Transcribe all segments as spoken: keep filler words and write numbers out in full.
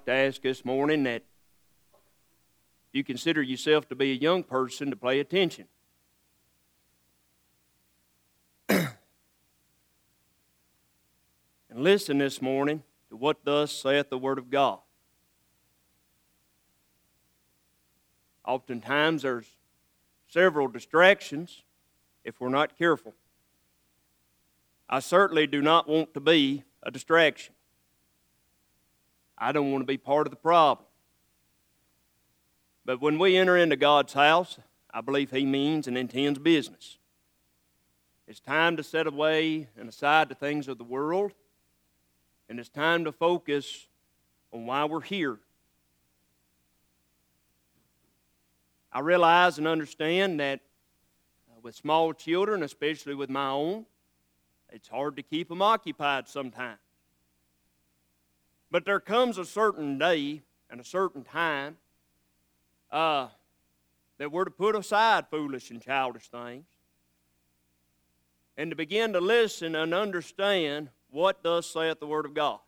to ask this morning that you consider yourself to be a young person to pay attention. And listen this morning to what thus saith the Word of God. Oftentimes there's several distractions if we're not careful. I certainly do not want to be a distraction. I don't want to be part of the problem. But when we enter into God's house, I believe He means and intends business. It's time to set away and aside the things of the world, and it's time to focus on why we're here. I realize and understand that uh, with small children, especially with my own, it's hard to keep them occupied sometimes. But there comes a certain day and a certain time uh, that we're to put aside foolish and childish things and to begin to listen and understand what thus saith the Word of God.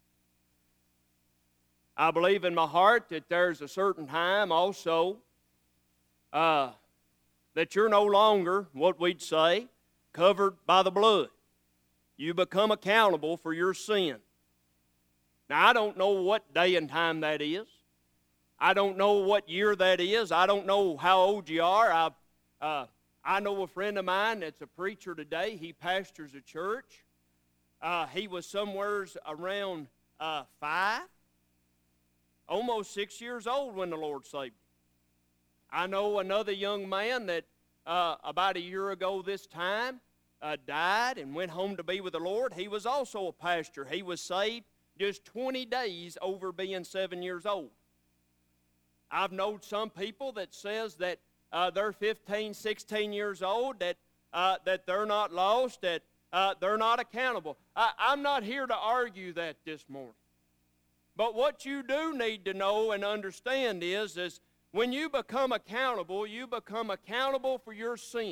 I believe in my heart that there's a certain time also uh, that you're no longer, what we'd say, covered by the blood. You become accountable for your sin. Now, I don't know what day and time that is. I don't know what year that is. I don't know how old you are. I, uh, I know a friend of mine that's a preacher today. He pastors a church. Uh, he was somewheres around uh, five, almost six years old when the Lord saved him. I know another young man that uh, about a year ago this time uh, died and went home to be with the Lord. He was also a pastor. He was saved just twenty days over being seven years old. I've known some people that says that uh, they're fifteen, sixteen years old, that, uh, that they're not lost, that uh, they're not accountable. I, I'm not here to argue that this morning. But what you do need to know and understand is, is when you become accountable, you become accountable for your sin.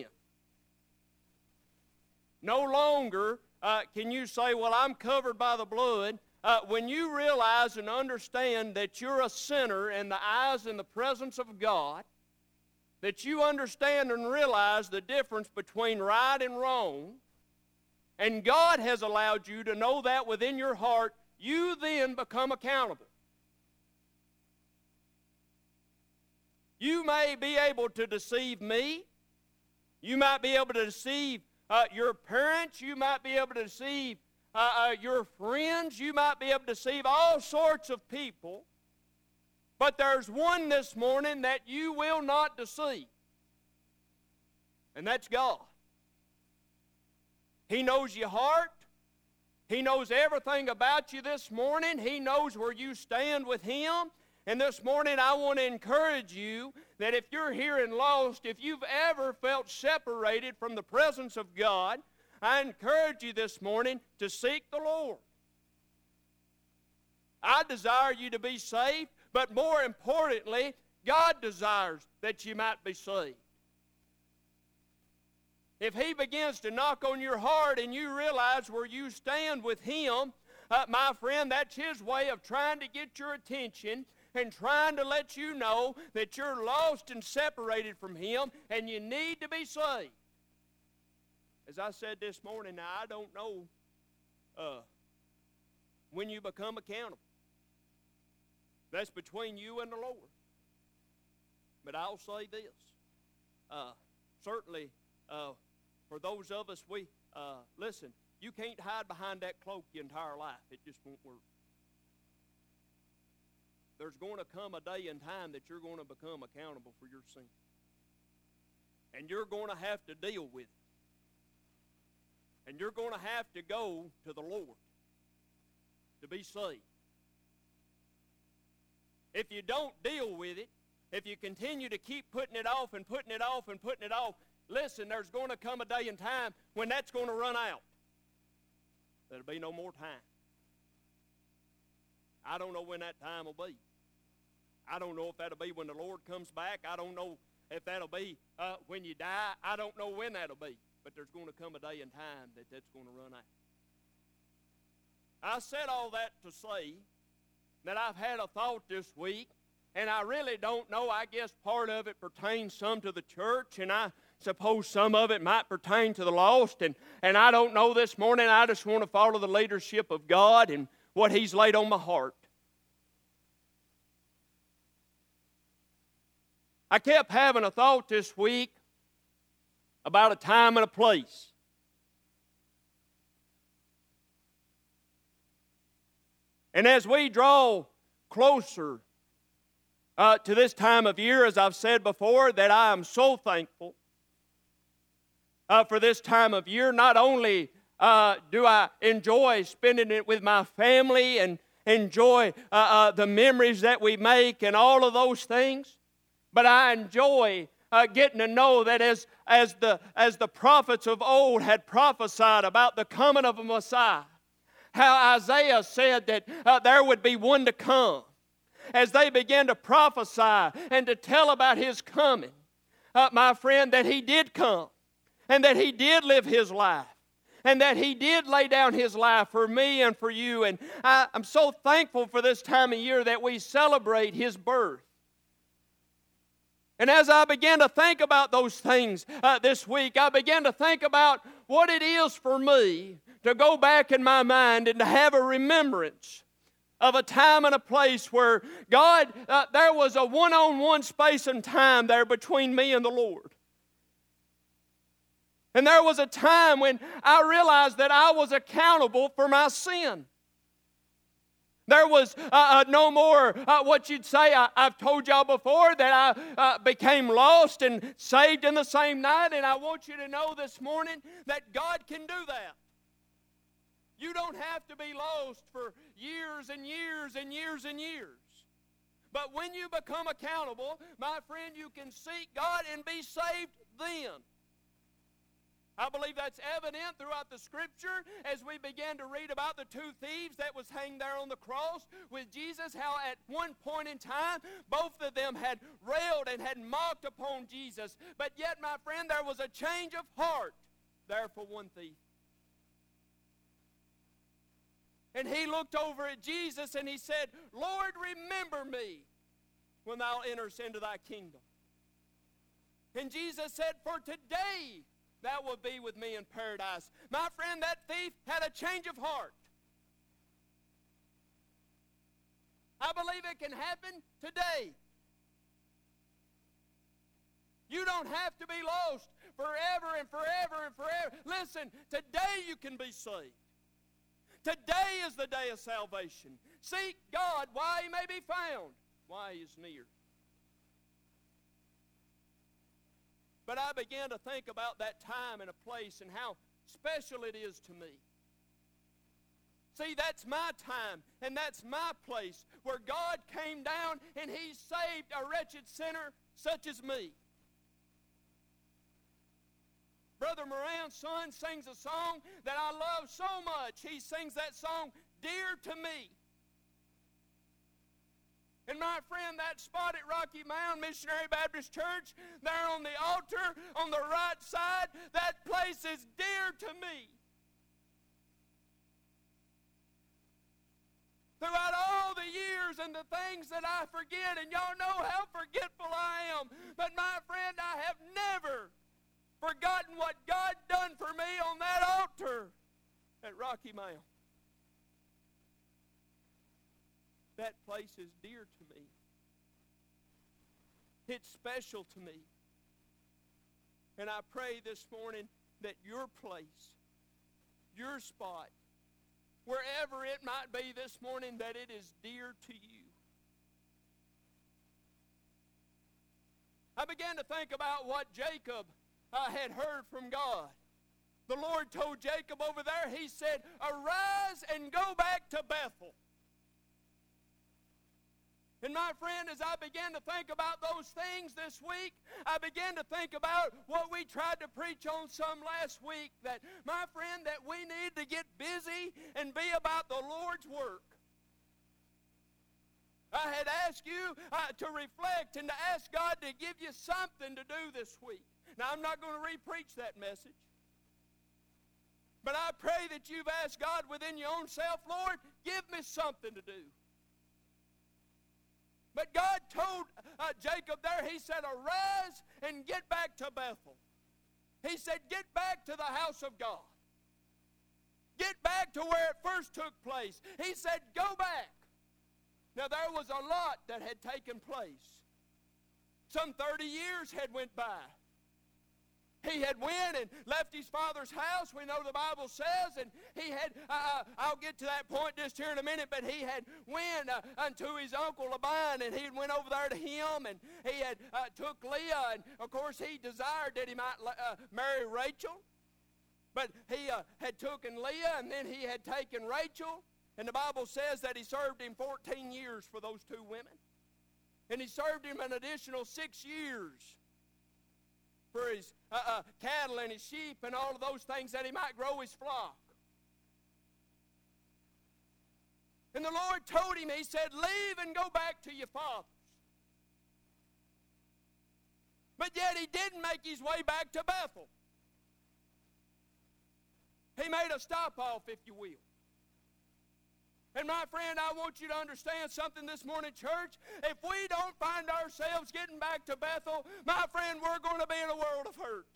No longer uh, can you say, well, I'm covered by the blood. Uh, when you realize and understand that you're a sinner in the eyes and the presence of God, that you understand and realize the difference between right and wrong, and God has allowed you to know that within your heart, you then become accountable. You may be able to deceive me. You might be able to deceive uh, your parents. You might be able to deceive uh, uh, your friends. You might be able to deceive all sorts of people. But there's one this morning that you will not deceive. And that's God. He knows your heart. He knows everything about you this morning. He knows where you stand with Him. And this morning I want to encourage you that if you're here and lost, if you've ever felt separated from the presence of God, I encourage you this morning to seek the Lord. I desire you to be saved, but more importantly, God desires that you might be saved. If He begins to knock on your heart and you realize where you stand with Him, uh, my friend, that's His way of trying to get your attention and trying to let you know that you're lost and separated from Him and you need to be saved. As I said this morning, now I don't know uh, when you become accountable. That's between you and the Lord. But I'll say this. Uh, certainly, uh, for those of us, we, uh, listen, you can't hide behind that cloak your entire life. It just won't work. There's going to come a day and time that you're going to become accountable for your sin. And you're going to have to deal with it. And you're going to have to go to the Lord to be saved. If you don't deal with it, if you continue to keep putting it off and putting it off and putting it off, listen, there's going to come a day and time when that's going to run out. There'll be no more time. I don't know when that time will be. I don't know if that'll be when the Lord comes back. I don't know if that'll be uh, when you die. I don't know when that'll be. But there's going to come a day and time that that's going to run out. I said all that to say that I've had a thought this week, and I really don't know. I guess part of it pertains some to the church, and I suppose some of it might pertain to the lost, and, and I don't know this morning. I just want to follow the leadership of God and what He's laid on my heart. I kept having a thought this week about a time and a place. And as we draw closer uh, to this time of year, as I've said before, that I am so thankful uh, for this time of year. Not only uh, do I enjoy spending it with my family and enjoy uh, uh, the memories that we make and all of those things, but I enjoy uh, getting to know that as, as, the, as the prophets of old had prophesied about the coming of a Messiah, how Isaiah said that uh, there would be one to come. As they began to prophesy and to tell about His coming, uh, my friend, that He did come, and that He did live His life, and that He did lay down His life for me and for you. And I, I'm so thankful for this time of year that we celebrate His birth. And as I began to think about those things uh, this week, I began to think about what it is for me to go back in my mind and to have a remembrance of a time and a place where God, uh, there was a one-on-one space and time there between me and the Lord. And there was a time when I realized that I was accountable for my sin. There was uh, uh, no more uh, what you'd say. I, I've told y'all before that I uh, became lost and saved in the same night, and I want you to know this morning that God can do that. You don't have to be lost for years and years and years and years. But when you become accountable, my friend, you can seek God and be saved then. I believe that's evident throughout the Scripture as we began to read about the two thieves that was hanged there on the cross with Jesus, how at one point in time both of them had railed and had mocked upon Jesus. But yet, my friend, there was a change of heart there for one thief. And he looked over at Jesus and he said, "Lord, remember me when thou enterest into thy kingdom." And Jesus said, "For today thou wilt be with me in paradise." My friend, that thief had a change of heart. I believe it can happen today. You don't have to be lost forever and forever and forever. Listen, today you can be saved. Today is the day of salvation. Seek God while He may be found, while He is near. But I began to think about that time and a place and how special it is to me. See, that's my time and that's my place where God came down and He saved a wretched sinner such as me. Brother Moran's son sings a song that I love so much. He sings that song, "Dear to Me." And my friend, that spot at Rocky Mound Missionary Baptist Church, there on the altar on the right side, that place is dear to me. Throughout all the years and the things that I forget, and y'all know how forgetful I am, but my friend, I have never forgotten what God done for me on that altar at Rocky Mound. That place is dear to me. It's special to me. And I pray this morning that your place, your spot, wherever it might be this morning, that it is dear to you. I began to think about what Jacob uh, had heard from God. The Lord told Jacob over there, He said, "Arise and go back to Bethel." And my friend, as I began to think about those things this week, I began to think about what we tried to preach on some last week, that, my friend, that we need to get busy and be about the Lord's work. I had asked you uh, to reflect and to ask God to give you something to do this week. Now, I'm not going to re-preach that message. But I pray that you've asked God within your own self, "Lord, give me something to do. But God told uh, Jacob there, he said, arise and get back to Bethel. He said, get back to the house of God. Get back to where it first took place. He said, go back. Now there was a lot that had taken place. Some thirty years had went by. He had went and left his father's house, we know the Bible says, and he had, uh, I'll get to that point just here in a minute, but he had went uh, unto his uncle Laban, and he went over there to him, and he had uh, took Leah, and of course he desired that he might uh, marry Rachel, but he uh, had taken Leah, and then he had taken Rachel, and the Bible says that he served him fourteen years for those two women, and he served him an additional six years for his uh, uh, cattle and his sheep and all of those things that he might grow his flock. And the Lord told him, he said, leave and go back to your fathers. But yet he didn't make his way back to Bethel. He made a stop off, if you will. And my friend, I want you to understand something this morning, church. If we don't find ourselves getting back to Bethel, my friend, we're going to be in a world of hurt.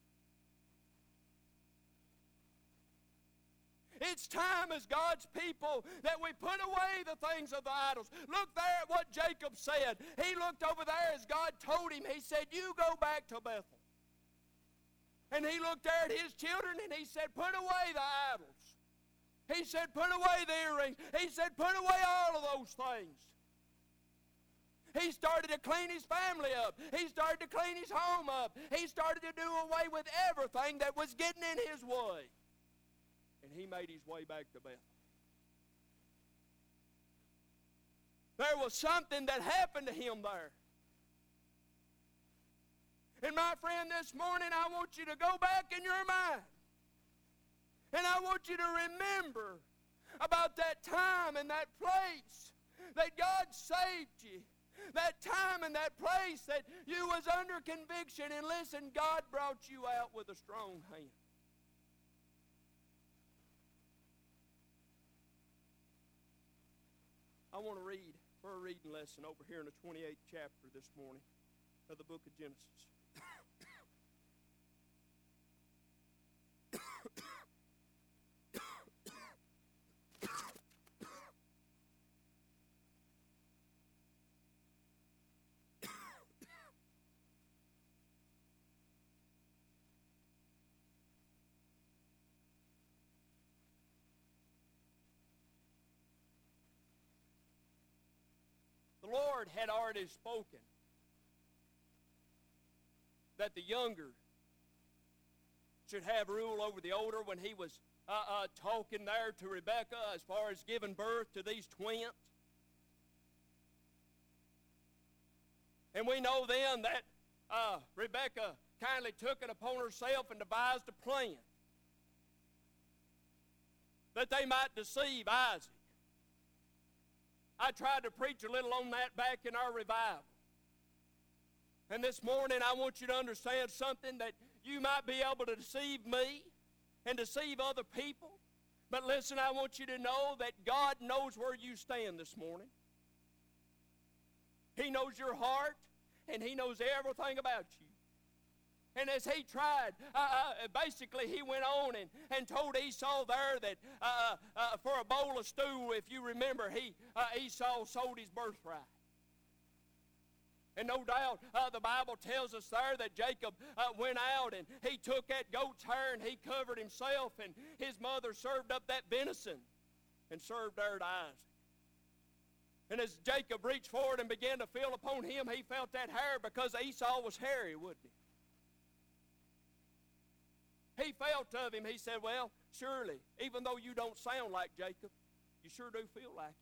It's time as God's people that we put away the things of the idols. Look there at what Jacob said. He looked over there as God told him. He said, you go back to Bethel. And he looked there at his children and he said, put away the idols. He said, put away the earrings. He said, put away all of those things. He started to clean his family up. He started to clean his home up. He started to do away with everything that was getting in his way. And he made his way back to Bethel. There was something that happened to him there. And my friend, this morning I want you to go back in your mind. And I want you to remember about that time and that place that God saved you. That time and that place that you was under conviction. And listen, God brought you out with a strong hand. I want to read for a reading lesson over here in the twenty-eighth chapter this morning of the book of Genesis. The Lord had already spoken that the younger should have rule over the older when he was uh, uh, talking there to Rebekah as far as giving birth to these twins. And we know then that uh, Rebekah kindly took it upon herself and devised a plan that they might deceive Isaac. I tried to preach a little on that back in our revival. And this morning I want you to understand something, that you might be able to deceive me and deceive other people. But listen, I want you to know that God knows where you stand this morning. He knows your heart, and He knows everything about you. And as he tried, uh, uh, basically he went on and, and told Esau there that uh, uh, for a bowl of stew, if you remember, he uh, Esau sold his birthright. And no doubt uh, the Bible tells us there that Jacob uh, went out and he took that goat's hair and he covered himself, and his mother served up that venison and served there to Isaac. And as Jacob reached forward and began to feel upon him, he felt that hair, because Esau was hairy, wouldn't he? He felt of him. He said, well, surely, even though you don't sound like Jacob, you sure do feel like it.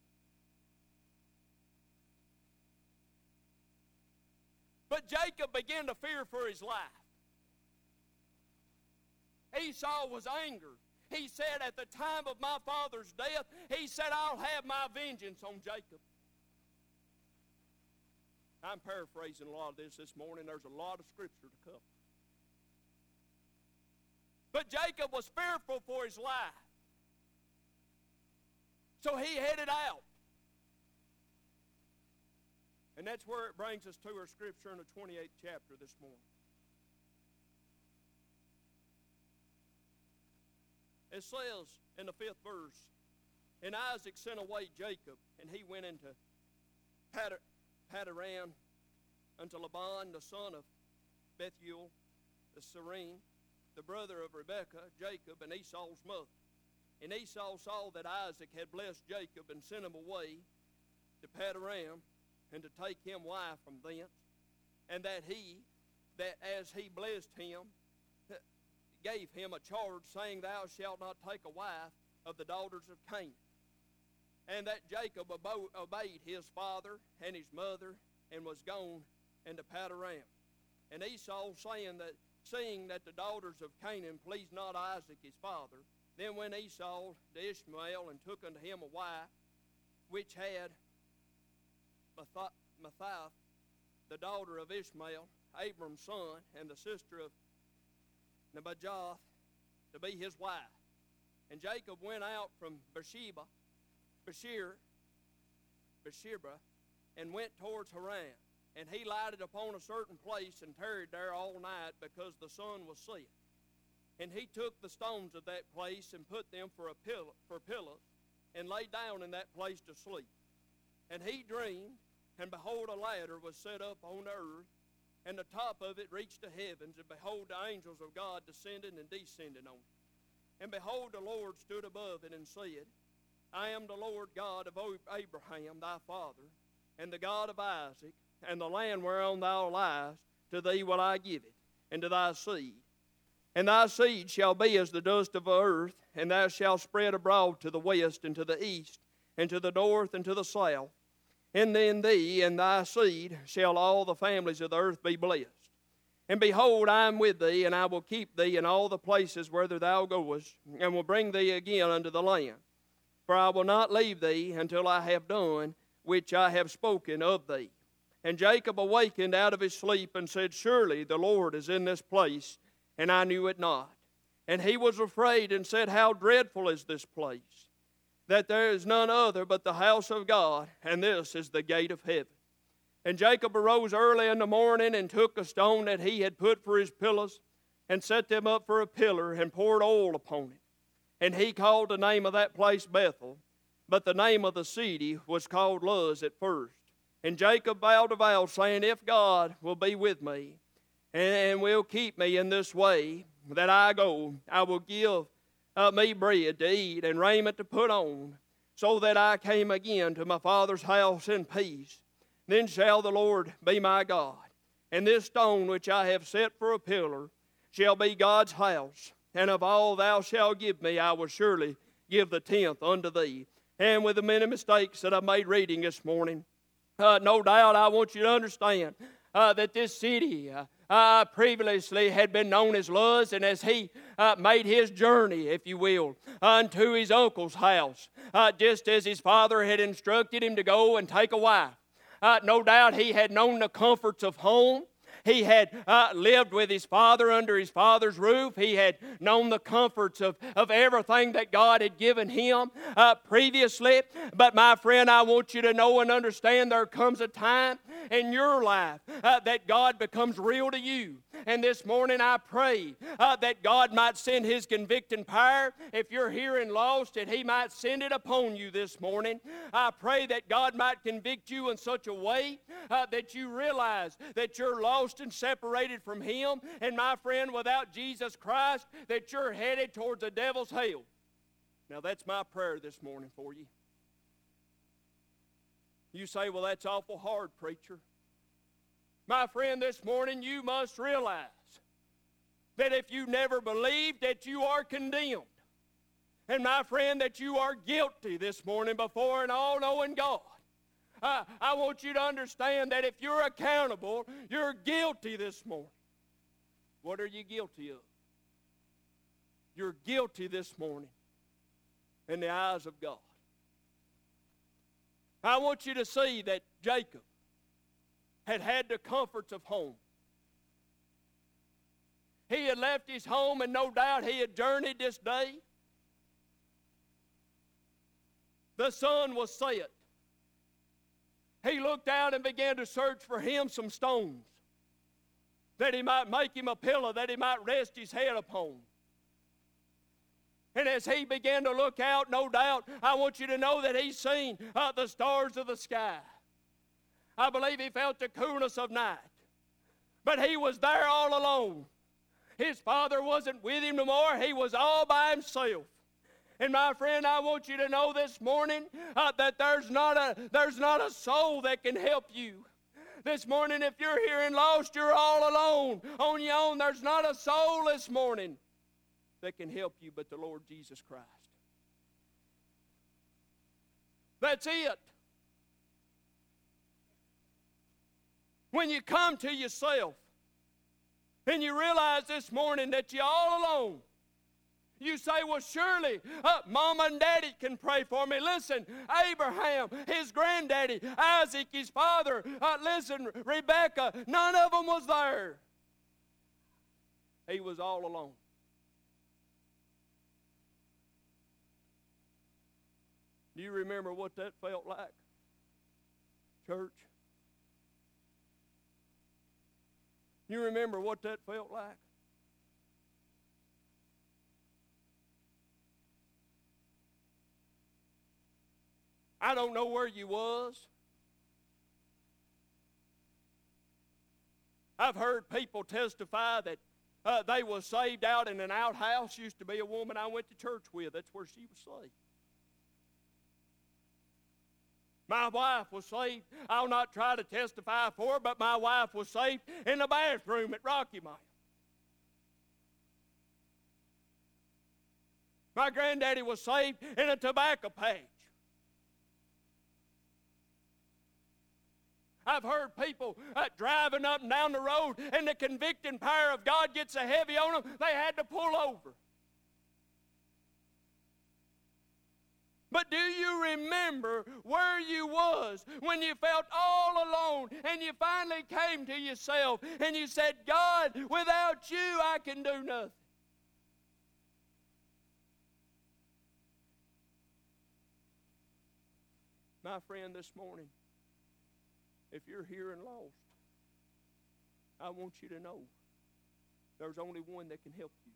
But Jacob began to fear for his life. Esau was angered. He said, at the time of my father's death, he said, I'll have my vengeance on Jacob. I'm paraphrasing a lot of this this morning. There's a lot of scripture to cover. But Jacob was fearful for his life. So he headed out. And that's where it brings us to our scripture in the twenty-eighth chapter this morning. It says in the fifth verse, and Isaac sent away Jacob, and he went into Paddan unto Laban, the son of Bethuel, the Syrian, the brother of Rebekah, Jacob, and Esau's mother. And Esau saw that Isaac had blessed Jacob and sent him away to Paddan, and to take him wife from thence, and that he, that as he blessed him, gave him a charge, saying, Thou shalt not take a wife of the daughters of Canaan. And that Jacob obeyed his father and his mother, and was gone into Paddan. And Esau, saying that, seeing that the daughters of Canaan pleased not Isaac his father, then went Esau to Ishmael, and took unto him a wife, which had Mathath, the daughter of Ishmael, Abram's son, and the sister of Nebajoth, to be his wife. And Jacob went out from Beersheba, Beersheba, Beersheba, and went towards Haran. And he lighted upon a certain place, and tarried there all night, because the sun was set. And he took the stones of that place, and put them for a pillow, for pillows, and lay down in that place to sleep. And he dreamed, and behold, a ladder was set up on the earth, and the top of it reached the heavens, and behold, the angels of God descended and descended on it. And behold, the Lord stood above it, and said, I am the Lord God of Abraham thy father, and the God of Isaac, and the land whereon thou liest, to thee will I give it, and to thy seed. And thy seed shall be as the dust of the earth, and thou shalt spread abroad to the west, and to the east, and to the north, and to the south. And in thee and thy seed shall all the families of the earth be blessed. And behold, I am with thee, and I will keep thee in all the places whither thou goest, and will bring thee again unto the land. For I will not leave thee until I have done which I have spoken of thee. And Jacob awakened out of his sleep, and said, Surely the Lord is in this place, and I knew it not. And he was afraid, and said, How dreadful is this place, that there is none other but the house of God, and this is the gate of heaven. And Jacob arose early in the morning, and took a stone that he had put for his pillows, and set them up for a pillar, and poured oil upon it. And he called the name of that place Bethel, but the name of the city was called Luz at first. And Jacob vowed a vow, saying, If God will be with me, and will keep me in this way that I go, I will give Uh, me bread to eat and raiment to put on, so that I came again to my father's house in peace. Then shall the Lord be my God, and this stone which I have set for a pillar shall be God's house. And of all thou shalt give me, I will surely give the tenth unto thee. And with the many mistakes that I've made reading this morning, uh, no doubt I want you to understand uh, that this city uh, Uh, previously had been known as Luz, and as he uh, made his journey, if you will, unto his uncle's house, uh, just as his father had instructed him to go and take a wife. Uh, no doubt he had known the comforts of home. He had uh, lived with his father under his father's roof. He had known the comforts of, of everything that God had given him uh, previously. But my friend, I want you to know and understand there comes a time in your life uh, that God becomes real to you. And this morning I pray uh, that God might send His convicting power. If you're here and lost, that He might send it upon you this morning. I pray that God might convict you in such a way uh, that you realize that you're lost and separated from Him. And my friend, without Jesus Christ, that you're headed towards the devil's hell. Now that's my prayer this morning for you. You say, well, that's awful hard, preacher. My friend, this morning you must realize that if you never believed, that you are condemned. And my friend, that you are guilty this morning before an all-knowing God. Uh, I want you to understand that if you're accountable, you're guilty this morning. What are you guilty of? You're guilty this morning in the eyes of God. I want you to see that Jacob had had the comforts of home. He had left his home, and no doubt he had journeyed this day. The sun was set. he looked out and began to search for him some stones that he might make him a pillow, that he might rest his head upon. And as he began to look out, no doubt, I want you to know that he's seen uh, the stars of the sky. I believe he felt the coolness of night. But he was there all alone. His father wasn't with him no more. He was all by himself. And my friend, I want you to know this morning uh, that there's not a there's not a soul that can help you. This morning, if you're here and lost, you're all alone on your own. There's not a soul this morning that can help you but the Lord Jesus Christ. That's it. When you come to yourself and you realize this morning that you're all alone, you say, well, surely uh, Mama and Daddy can pray for me. Listen, Abraham, his granddaddy, Isaac, his father, uh, listen, Rebecca, none of them was there. He was all alone. Do you remember what that felt like, church? You remember what that felt like? I don't know where you was. I've heard people testify that uh, they was saved out in an outhouse. Used to be a woman I went to church with. That's where she was saved. My wife was saved. I'll not try to testify for her, but my wife was saved in the bathroom at Rocky Mount. My granddaddy was saved in a tobacco patch. I've heard people uh, driving up and down the road, and the convicting power of God gets so heavy on them, they had to pull over. But do you remember where you was when you felt all alone and you finally came to yourself and you said, God, without you I can do nothing? My friend, this morning, if you're here and lost, I want you to know there's only one that can help you.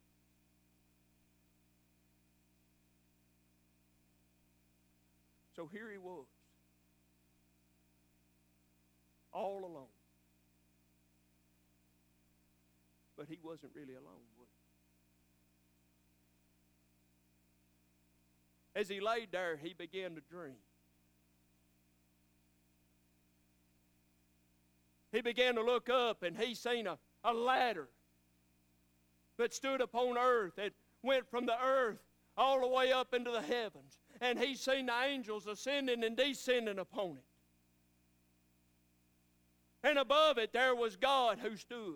So here he was, all alone. But he wasn't really alone, was he? As he laid there, he began to dream. He began to look up, and he seen a, a ladder that stood upon earth, that went from the earth all the way up into the heavens. And he seen the angels ascending and descending upon it. And above it there was God who stood.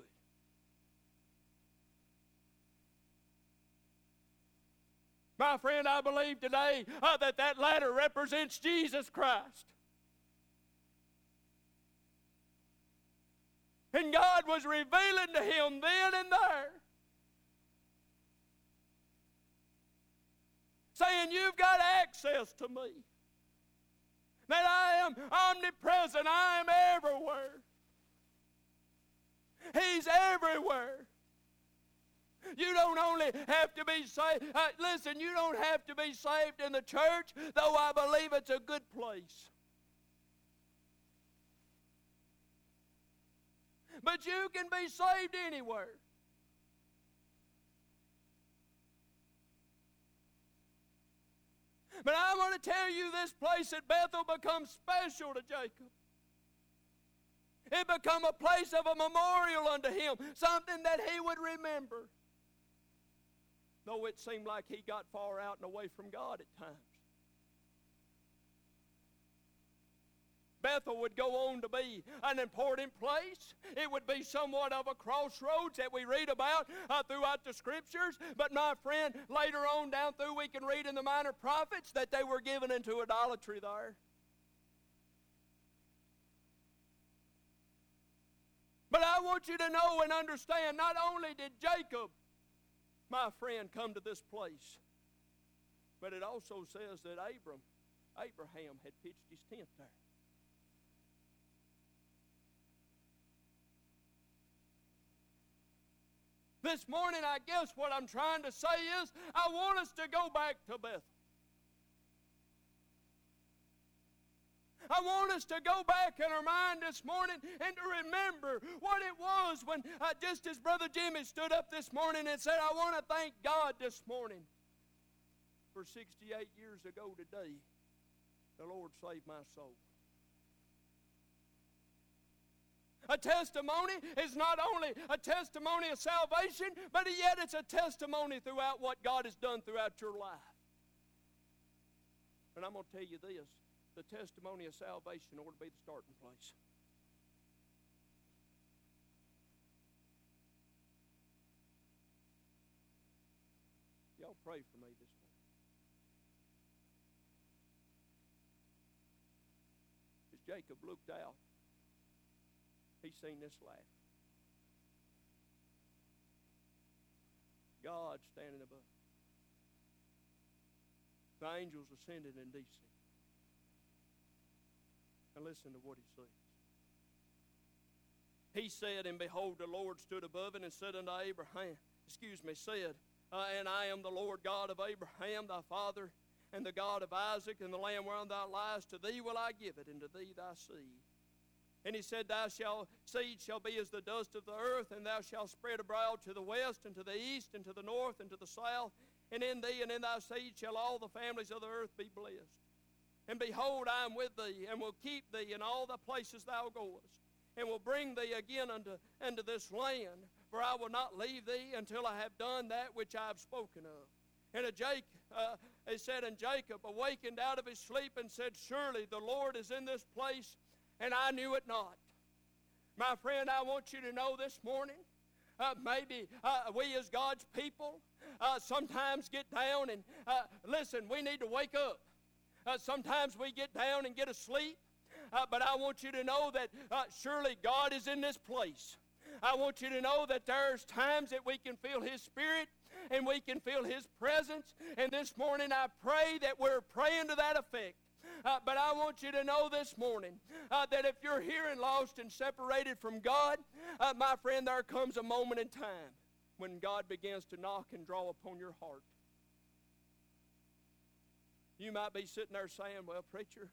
My friend, I believe today uh, that that ladder represents Jesus Christ. And God was revealing to him then and there, saying, you've got access to me. That I am omnipresent. I am everywhere. He's everywhere. You don't only have to be saved. Uh, listen, you don't have to be saved in the church, though I believe it's a good place. But you can be saved anywhere. But I want to tell you, this place at Bethel becomes special to Jacob. It became a place of a memorial unto him, something that he would remember. Though it seemed like he got far out and away from God at times. Bethel would go on to be an important place. It would be somewhat of a crossroads that we read about uh, throughout the Scriptures. But my friend, later on down through we can read in the Minor Prophets that they were given into idolatry there. But I want you to know and understand, not only did Jacob, my friend, come to this place, but it also says that Abram, Abraham had pitched his tent there. This morning, I guess what I'm trying to say is, I want us to go back to Bethel. I want us to go back in our mind this morning and to remember what it was when, uh, just as Brother Jimmy stood up this morning and said, I want to thank God this morning for sixty-eight years ago today, the Lord saved my soul. A testimony is not only a testimony of salvation, but yet it's a testimony throughout what God has done throughout your life. And I'm going to tell you this. The testimony of salvation ought to be the starting place. Y'all pray for me this morning. As Jacob looked out, he seen this lad. God standing above. The angels ascended and descended. And listen to what he says. He said, and behold, the Lord stood above it and said unto Abraham, excuse me, said, uh, and I am the Lord God of Abraham, thy father, and the God of Isaac, and the land whereon thou liest, to thee will I give it, and to thee thy seed. And he said, Thy shall, seed shall be as the dust of the earth, and thou shalt spread abroad to the west, and to the east, and to the north, and to the south. And in thee and in thy seed shall all the families of the earth be blessed. And behold, I am with thee, and will keep thee in all the places thou goest, and will bring thee again unto, unto this land, for I will not leave thee until I have done that which I have spoken of. And a Jacob, uh, it said, and Jacob awakened out of his sleep and said, Surely the Lord is in this place, and I knew it not. My friend, I want you to know this morning, uh, maybe uh, we as God's people uh, sometimes get down and, uh, listen, we need to wake up. Uh, sometimes we get down and get asleep, uh, but I want you to know that uh, surely God is in this place. I want you to know that there's times that we can feel His Spirit and we can feel His presence, and this morning I pray that we're praying to that effect. Uh, but I want you to know this morning uh, that if you're here and lost and separated from God, uh, my friend, there comes a moment in time when God begins to knock and draw upon your heart. You might be sitting there saying, well, preacher,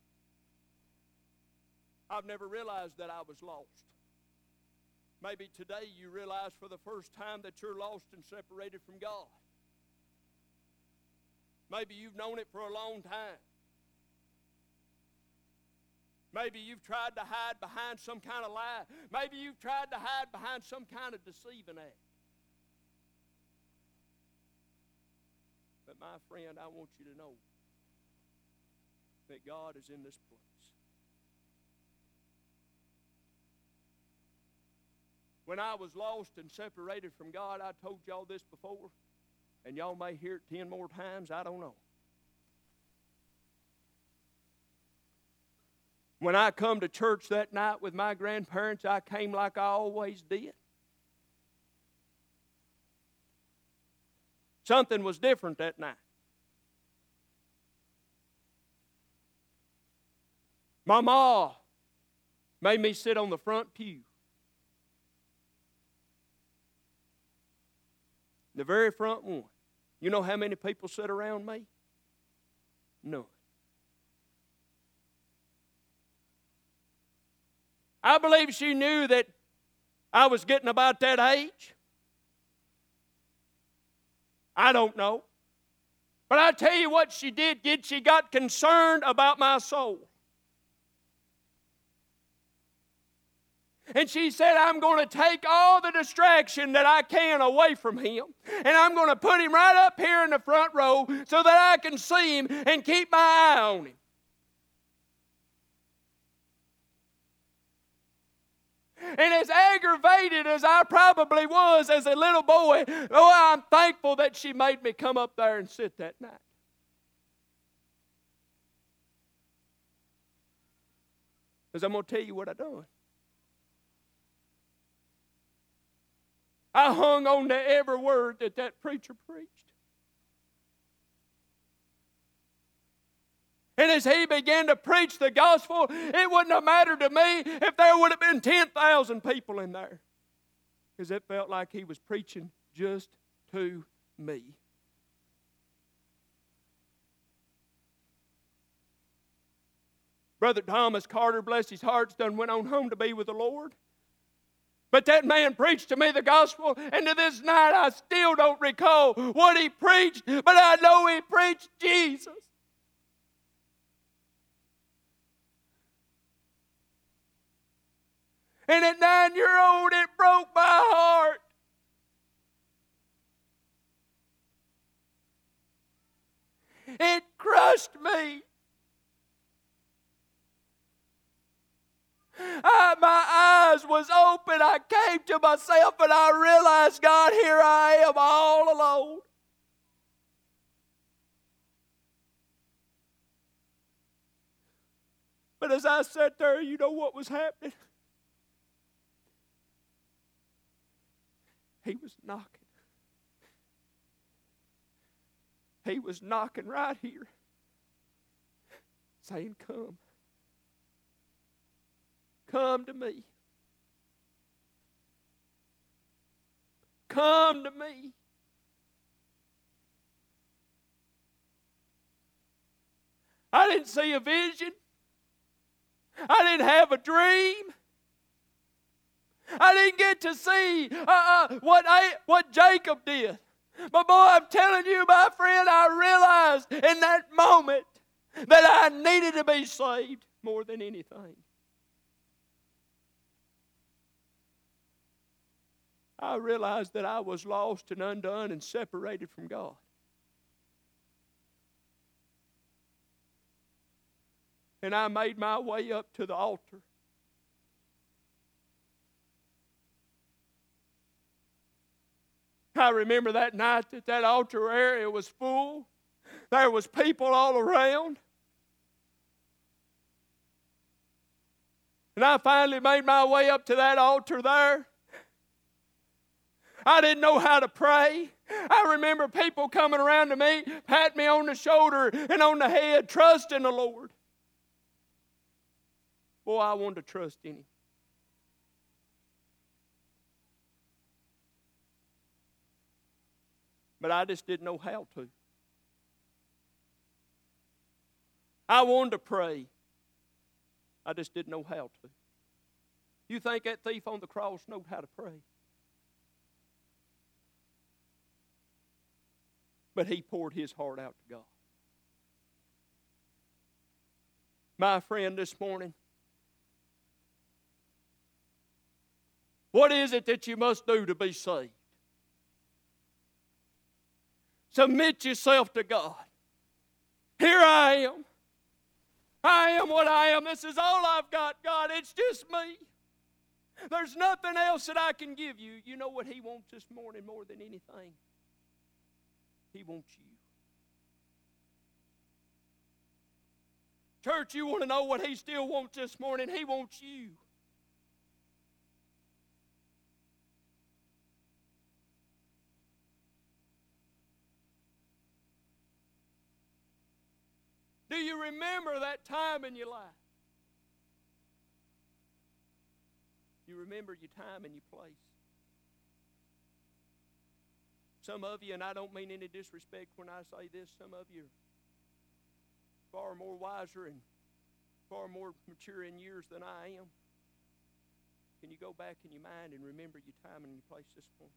I've never realized that I was lost. Maybe today you realize for the first time that you're lost and separated from God. Maybe you've known it for a long time. Maybe you've tried to hide behind some kind of lie. Maybe you've tried to hide behind some kind of deceiving act. But my friend, I want you to know that God is in this place. When I was lost and separated from God, I told y'all this before, and y'all may hear it ten more times, I don't know. When I come to church that night with my grandparents, I came like I always did. Something was different that night. My ma made me sit on the front pew. The very front one. You know how many people sit around me? None. I believe she knew that I was getting about that age. I don't know. But I tell you what she did get. She got concerned about my soul. And she said, I'm going to take all the distraction that I can away from him, and I'm going to put him right up here in the front row so that I can see him and keep my eye on him. And as aggravated as I probably was as a little boy, oh, I'm thankful that she made me come up there and sit that night. Because I'm going to tell you what I done. I hung on to every word that that preacher preached. And as he began to preach the gospel, it wouldn't have mattered to me if there would have been ten thousand people in there. because it felt like he was preaching just to me. Brother Thomas Carter, bless his heart, done went on home to be with the Lord. But that man preached to me the gospel, and to this night I still don't recall what he preached, but I know he preached Jesus. And at nine years old, it broke my heart. It crushed me. I, my eyes was open. I came to myself and I realized, God, here I am all alone. But as I sat there, you know what was happening? He was knocking. He was knocking right here, saying, come. Come to me. Come to me. I didn't see a vision. I didn't have a dream. I didn't get to see uh, uh, what, I, what Jacob did. But boy, I'm telling you, my friend, I realized in that moment that I needed to be saved more than anything. I realized that I was lost and undone and separated from God. And I made my way up to the altar. I remember that night that that altar area was full. There was people all around. And I finally made my way up to that altar there. I didn't know how to pray. I remember people coming around to me, pat me on the shoulder and on the head, trusting the Lord. Boy, I wanted to trust in Him. But I just didn't know how to. I wanted to pray. I just didn't know how to. You think that thief on the cross knew how to pray? But he poured his heart out to God. My friend, this morning, what is it that you must do to be saved? Submit yourself to God. Here I am. I am what I am. This is all I've got, God. It's just me. There's nothing else that I can give you. You know what He wants this morning more than anything? He wants you. Church, you want to know what He still wants this morning? He wants you. Do you remember that time in your life? You remember your time and your place. Some of you, and I don't mean any disrespect when I say this, some of you are far more wiser and far more mature in years than I am. Can you go back in your mind and remember your time and your place this morning?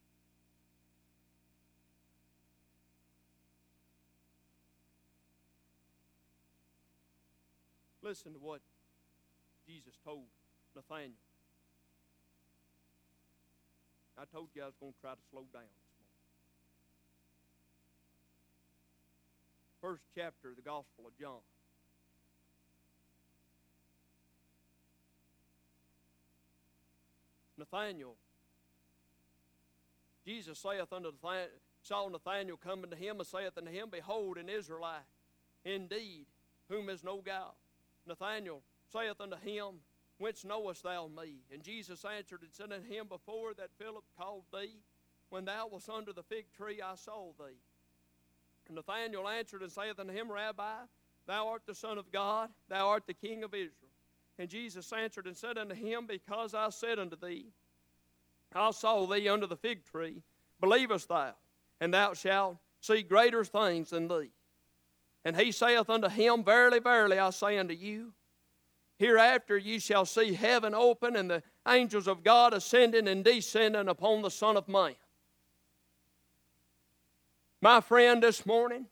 Listen to what Jesus told Nathanael. I told you I was going to try to slow down this morning. First chapter of the Gospel of John. Nathanael. Jesus saith unto Nathanael, saw Nathanael coming to him, and saith unto him, Behold, an Israelite, indeed, whom is no guile. Nathanael saith unto him, Whence knowest thou me? And Jesus answered and said unto him, Before that Philip called thee, when thou wast under the fig tree, I saw thee. And Nathanael answered and saith unto him, Rabbi, thou art the Son of God, thou art the King of Israel. And Jesus answered and said unto him, Because I said unto thee, I saw thee under the fig tree. Believest thou? And thou shalt see greater things than thee. And he saith unto him, Verily, verily, I say unto you, hereafter ye shall see heaven open, and the angels of God ascending and descending upon the Son of Man. My friend, this morning,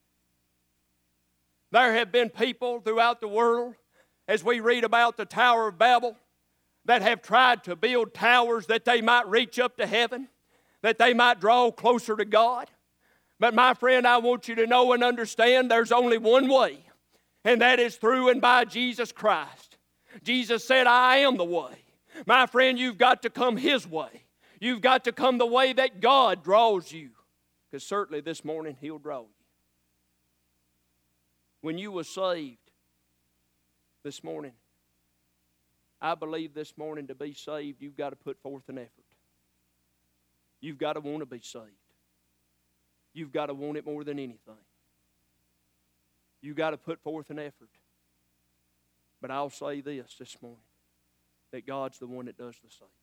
there have been people throughout the world, as we read about the Tower of Babel, that have tried to build towers that they might reach up to heaven, that they might draw closer to God. But my friend, I want you to know and understand there's only one way, and that is through and by Jesus Christ. Jesus said, I am the way. My friend, you've got to come His way. You've got to come the way that God draws you, because certainly this morning He'll draw you. When you were saved this morning, I believe this morning to be saved, you've got to put forth an effort. You've got to want to be saved. You've got to want it more than anything. You've got to put forth an effort. But I'll say this this morning, that God's the one that does the saving.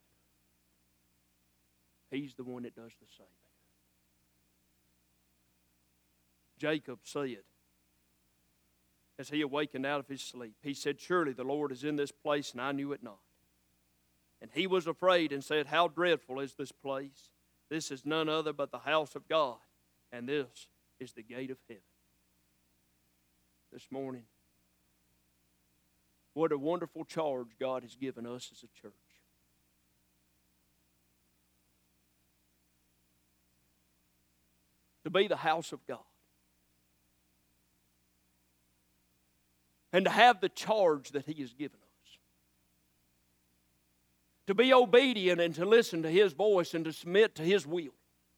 He's the one that does the saving. Jacob said, as he awakened out of his sleep, he said, Surely the Lord is in this place, and I knew it not. And he was afraid and said, How dreadful is this place! This is none other but the house of God, and this is the gate of heaven. This morning, what a wonderful charge God has given us as a church. To be the house of God. And to have the charge that He has given us. To be obedient and to listen to His voice and to submit to His will.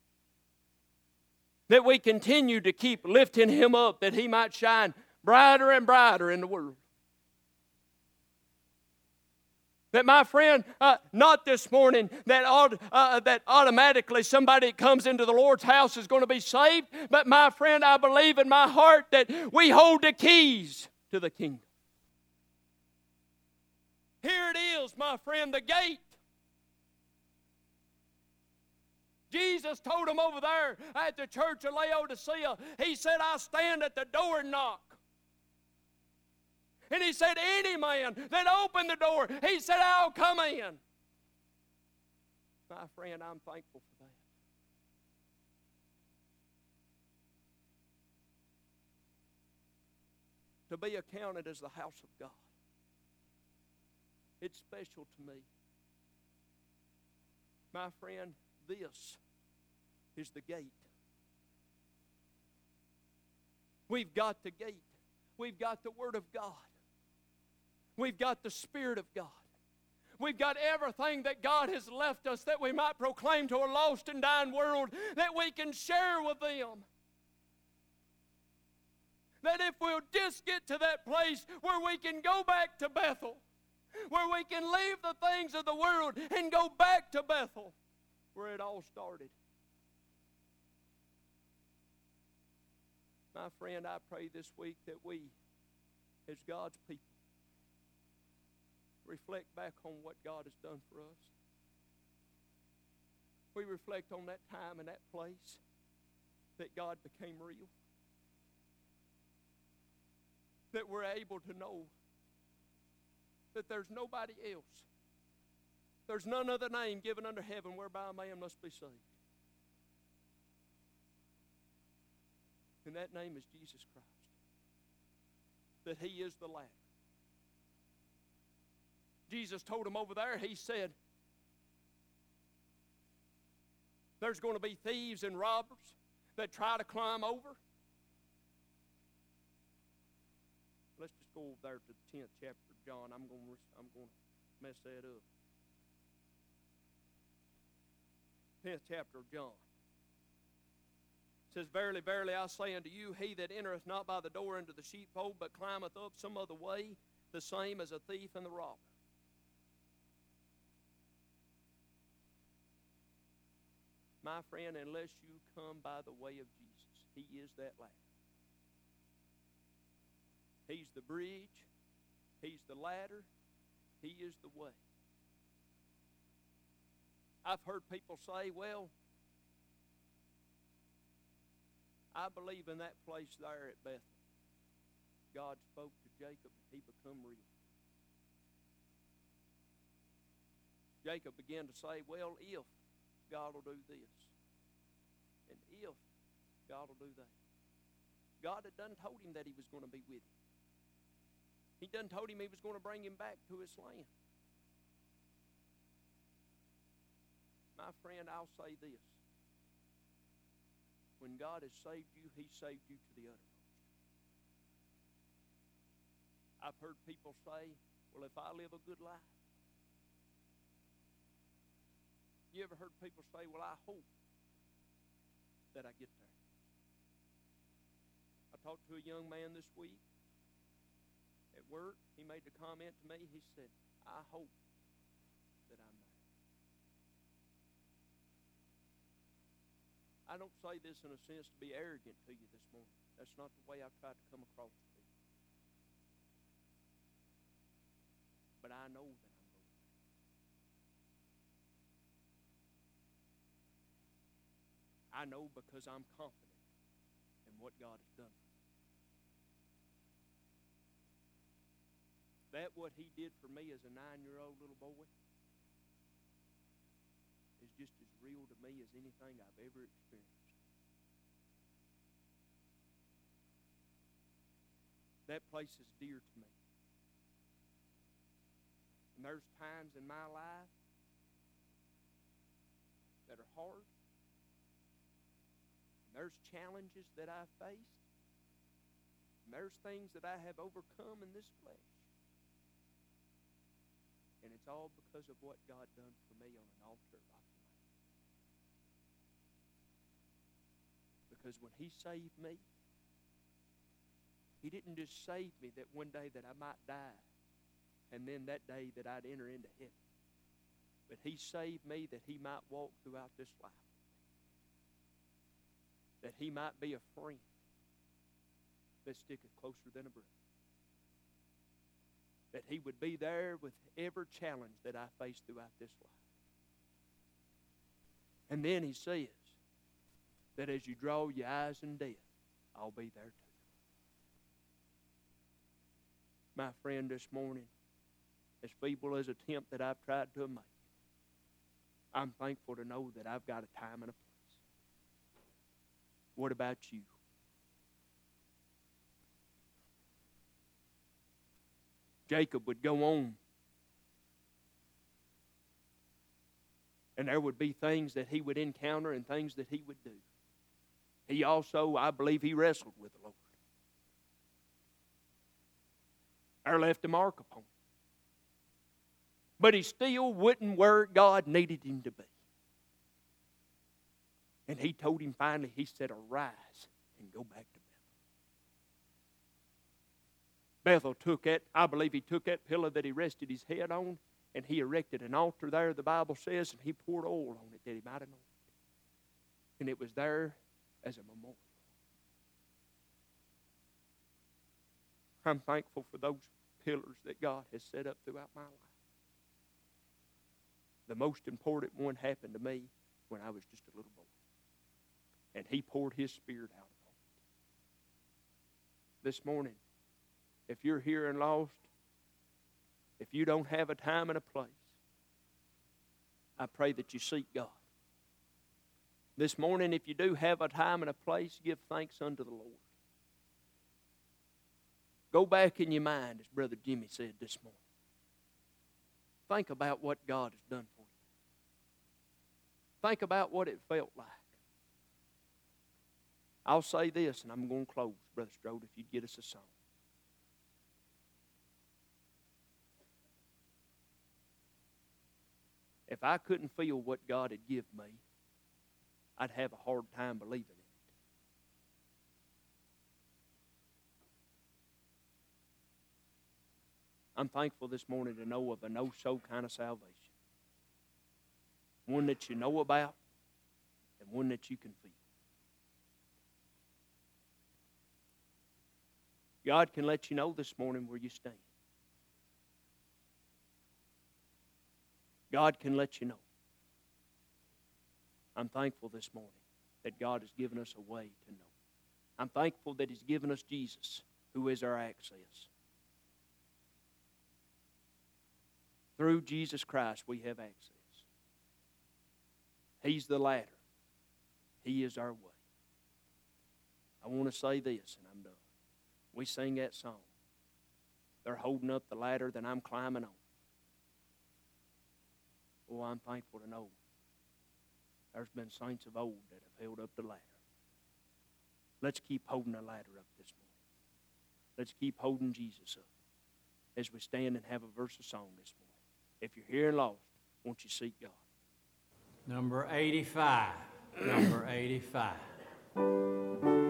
That we continue to keep lifting Him up, that He might shine brighter and brighter in the world. That, my friend, uh, not this morning that, aut- uh, that automatically somebody that comes into the Lord's house is going to be saved, but my friend, I believe in my heart that we hold the keys to the kingdom. Here it is, my friend, the gate. Jesus told them over there at the church of Laodicea, He said, I stand at the door and knock. And He said, any man that opened the door, He said, I'll come in. My friend, I'm thankful for that. To be accounted as the house of God. It's special to me. My friend, this is the gate. We've got the gate. We've got the Word of God. We've got the Spirit of God. We've got everything that God has left us that we might proclaim to a lost and dying world, that we can share with them. That if we'll just get to that place where we can go back to Bethel, where we can leave the things of the world and go back to Bethel, where it all started. My friend, I pray this week that we, as God's people, reflect back on what God has done for us. We reflect on that time and that place that God became real. That we're able to know that there's nobody else. There's none other name given under heaven whereby a man must be saved. And that name is Jesus Christ. That He is the ladder. Jesus told him over there, He said, there's going to be thieves and robbers that try to climb over. Let's just go over there to the tenth chapter of John. I'm going to, I'm going to mess that up. tenth chapter of John. It says, Verily, verily, I say unto you, he that entereth not by the door into the sheepfold, but climbeth up some other way, the same as a thief and the robber. My friend, unless you come by the way of Jesus, He is that ladder. He's the bridge. He's the ladder. He is the way. I've heard people say, well, I believe in that place there at Bethel, God spoke to Jacob and he become real. Jacob began to say, well, if God will do this, and if God will do that. God had done told him that he was going to be with him. He done told him he was going to bring him back to his land. My friend, I'll say this. When God has saved you, he saved you to the uttermost. I've heard people say, well, if I live a good life. You ever heard people say, well, I hope that I get there. I talked to a young man this week at work. He made the comment to me. He said, I hope that I'm there. I don't say this in a sense to be arrogant to you this morning. That's not the way I've tried to come across to you. But I know that I'm going there. I know because I'm confident in what God has done for me. That what he did for me as a nine-year-old little boy is just as real to me as anything I've ever experienced. That place is dear to me. And there's times in my life that are hard. And there's challenges that I've faced. And there's things that I have overcome in this flesh. And it's all because of what God done for me on an altar at Rocky Mountain. Because when he saved me, he didn't just save me that one day that I might die, and then that day that I'd enter into heaven. But he saved me that he might walk throughout this life. That he might be a friend that sticketh closer than a brother. That he would be there with every challenge that I face throughout this life. And then he says that as you draw your eyes in death, I'll be there too. My friend, this morning, as feeble as attempt that I've tried to make, I'm thankful to know that I've got a time and a place. What about you? Jacob would go on. And there would be things that he would encounter and things that he would do. He also, I believe, he wrestled with the Lord. Or left a mark upon him. But he still wasn't where God needed him to be. And he told him finally, he said, arise and go back to Bethel. Bethel took that, I believe he took that pillow that he rested his head on, and he erected an altar there, the Bible says, and he poured oil on it that he might have known. And it was there as a memorial. I'm thankful for those pillars that God has set up throughout my life. The most important one happened to me when I was just a little boy. And he poured his Spirit out upon it. This morning, if you're here and lost, if you don't have a time and a place, I pray that you seek God. This morning, if you do have a time and a place, give thanks unto the Lord. Go back in your mind, as Brother Jimmy said this morning. Think about what God has done for you. Think about what it felt like. I'll say this, and I'm going to close, Brother Strode, if you'd get us a song. If I couldn't feel what God had given me, I'd have a hard time believing it. I'm thankful this morning to know of a no-so kind of salvation. One that you know about and one that you can feel. God can let you know this morning where you stand. God can let you know. I'm thankful this morning that God has given us a way to know. I'm thankful that He's given us Jesus, who is our access. Through Jesus Christ, we have access. He's the ladder. He is our way. I want to say this, and I'm done. We sing that song. They're holding up the ladder that I'm climbing on. Oh, I'm thankful to know there's been saints of old that have held up the ladder. Let's keep holding the ladder up this morning. Let's keep holding Jesus up as we stand and have a verse of song this morning. If you're here and lost, won't you seek God? Number eighty-five. Number eighty-five.